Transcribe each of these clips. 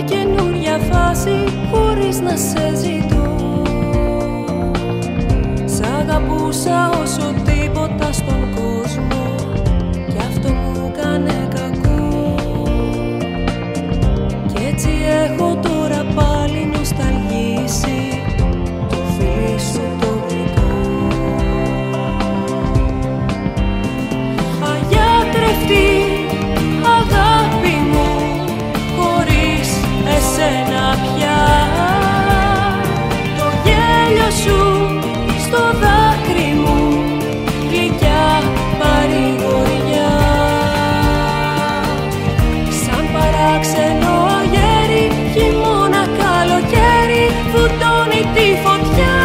καινούρια φάση χωρίς να σε ζητώ. Σ' αγαπούσα όσο τίποτα στον κόσμο κι αυτό μου κάνε κακό. Κι έτσι έχω τώρα πάλι νοσταλγήσει το φιλί σου το γλυκό. Αγιάτρευτη αγάπη μου, χωρίς εσένα πια το γέλιο σου στο δάκρυ μου, γλυκιά παρηγοριά. Σαν παράξενο αγέρι, χειμώνα καλοκαίρι, φουντώνει τη φωτιά.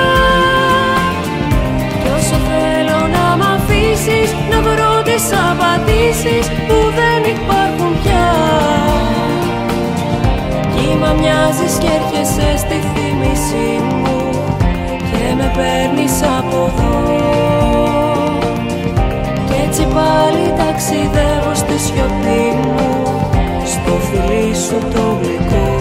Κι όσο θέλω να μ' αφήσεις, να βρω τις απαντήσεις που δεν υπάρχουν πια. Κύμα μοιάζεις κι έρχεσαι στη θύμησή μου και με παίρνεις από εδώ. Κι έτσι πάλι ταξιδεύω στη σιωπή μου, στο φιλί σου το γλυκό.